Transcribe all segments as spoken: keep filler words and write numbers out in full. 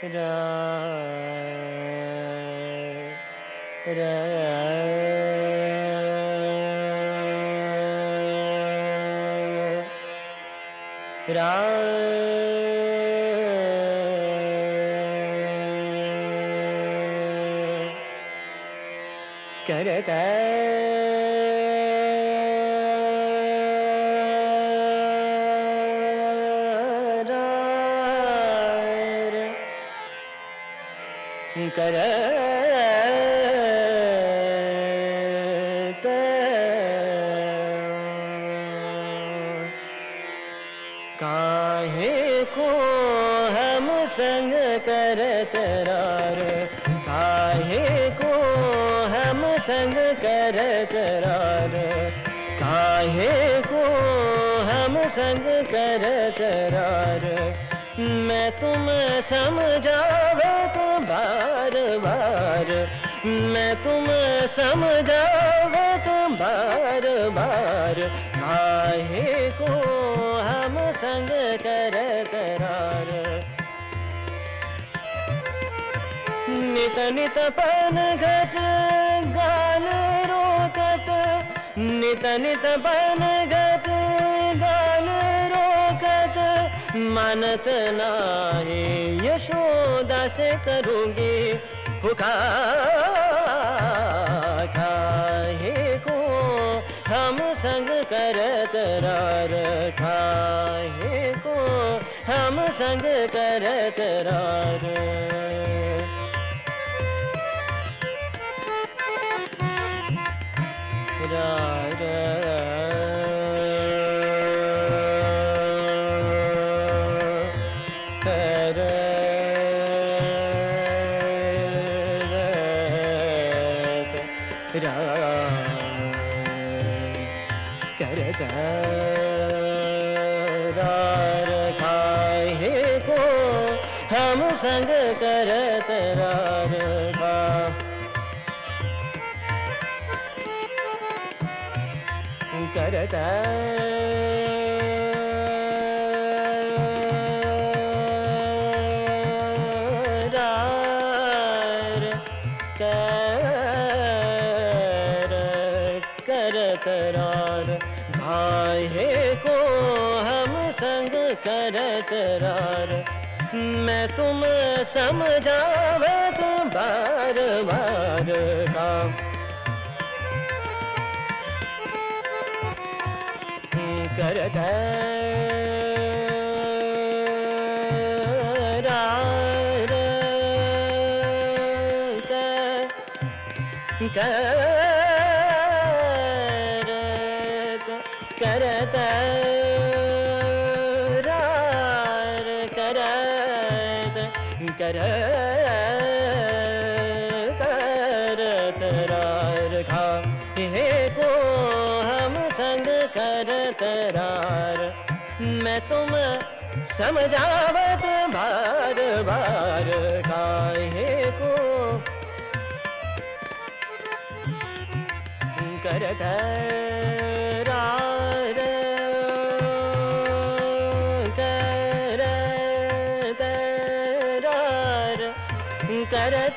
रा रा रा करता कर काहे को हम संग करत रार, काहे को हम संग करत रार, काहे को हम संग करत रार। मैं तुम समझावत बार बार, मैं तुम समझावत बार बार, काहे को हम संग करत रार। नित नित पन घट गान रोकत, नित नित पन घट गान रोकत, मानत नाही यशोदा से करूंगी पुकार। काहे को हम संग करत रार, काहे को हम संग करत रार। रार कर करत रार, काहे को हम संग करत रार। करत रार, करत रार, काहे को हम संग करत रार। मैं तुम समझावत बार बार, काम करत रार, करत करत रार, करत कर करत रार, काहे को हम संग करत रार। मैं तुम समझावत बार बार, काहे को करत रार, करत रार, करत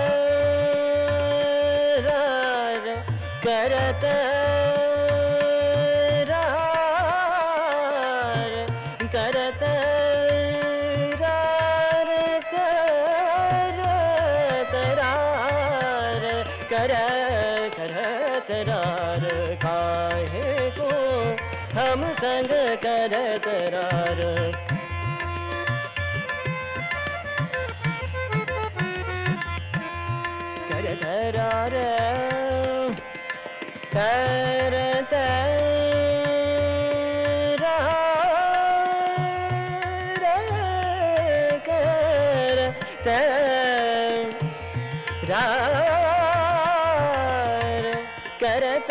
रार, करत रार, करत रार, करत रार, कर करत रार, काहे को हम संग करत रार। करत रार, करत रार, करत रार, करत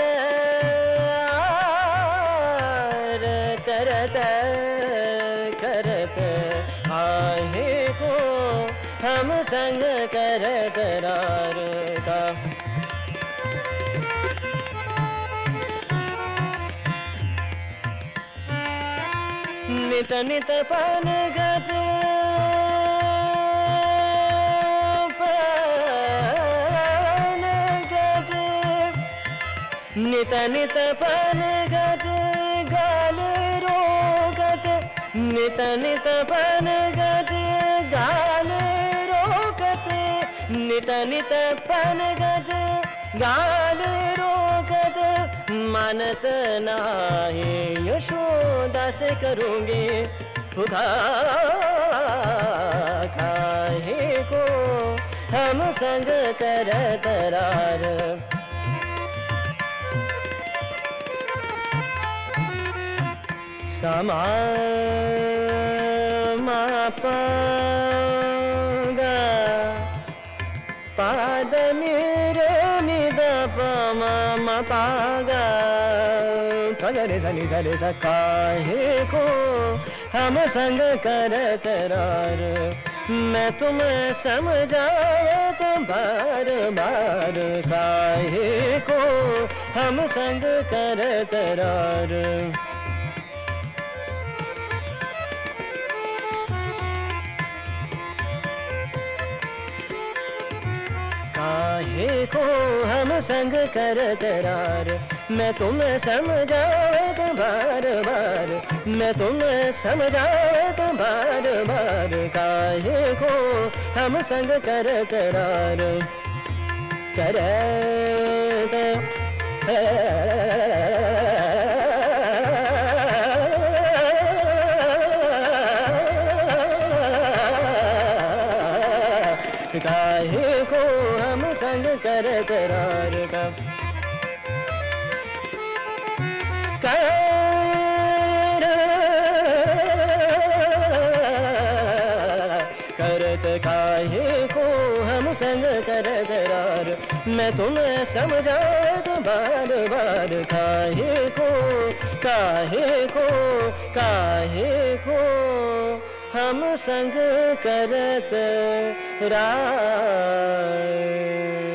रार, करत करत काहे को हम संग करत रार। का नित नित पन घट नित नित पन गट गाल रोकत, नित नित पन गट गाल रोकत, नित नित पन गट गाल रोकत, मानत नाहि यशोदा से करूँगी पुकार, काहे को हम संग करत रार। समा मा पा गा पाद मेरे निद प म म पा गा रे सा नि सा रे सा, काहे को हम संग करत रार। मैं तुम्हें समझावत बार बार, काहे को हम संग करत रार। काहे को हम संग करत रार, मैं तुम्हें समझावत बार बार, मैं तुम्हें समझावत बार बार, काहे को हम संग करत रार। करत काहे को हम संग करत रार। कर करत काहे को हम संग करत रार, मैं तुम्हें समझात बार बार, काहे को काहे को काहे को हम संग करत रार।